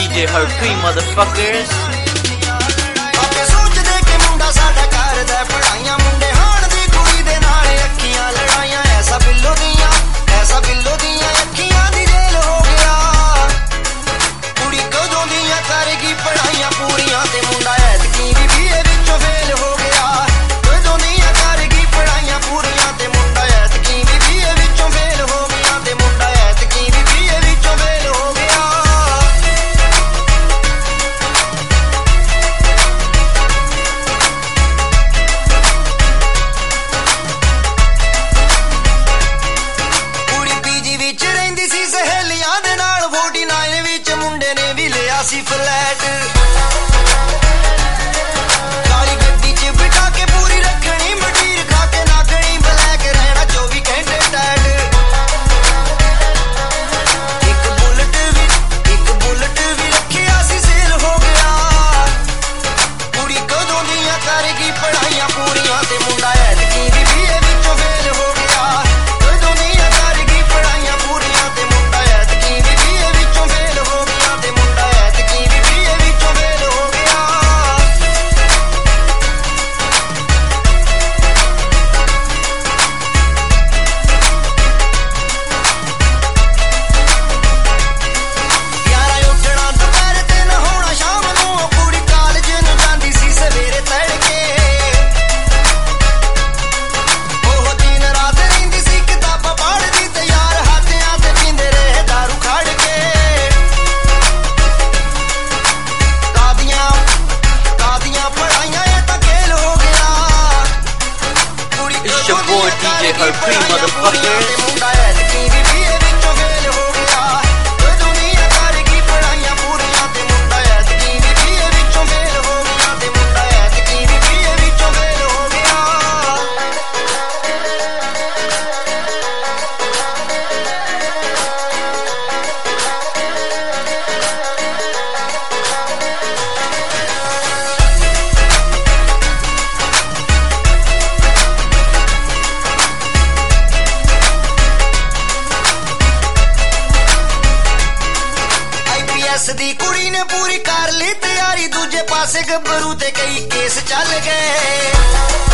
DJ Harpreet, motherfuckers. सी फ्लैट काली गड्डी च बिठा के पूरी रखनी मटीर खा के नागनी ब्लैक रहना 24 घंटे टैट एक बुलेट भी रखिया सी सेल हो गया कुड़ी कदों दियां करेगी पढ़ाइयां पूरियां ते मुंडा ऐतकी भी बीए विचों फेल हो गया कदों दियां करेगी पढ़ाइयां पूरियां ते मुंडा ऐतकी भी बीए विचों फेल हो गया ते मुंडा DJ Harpreet, motherfuckers. दी कुड़ी ने पूरी कर ली तैयारी दूजे पासे गब्बरू ते कई केस चल गए।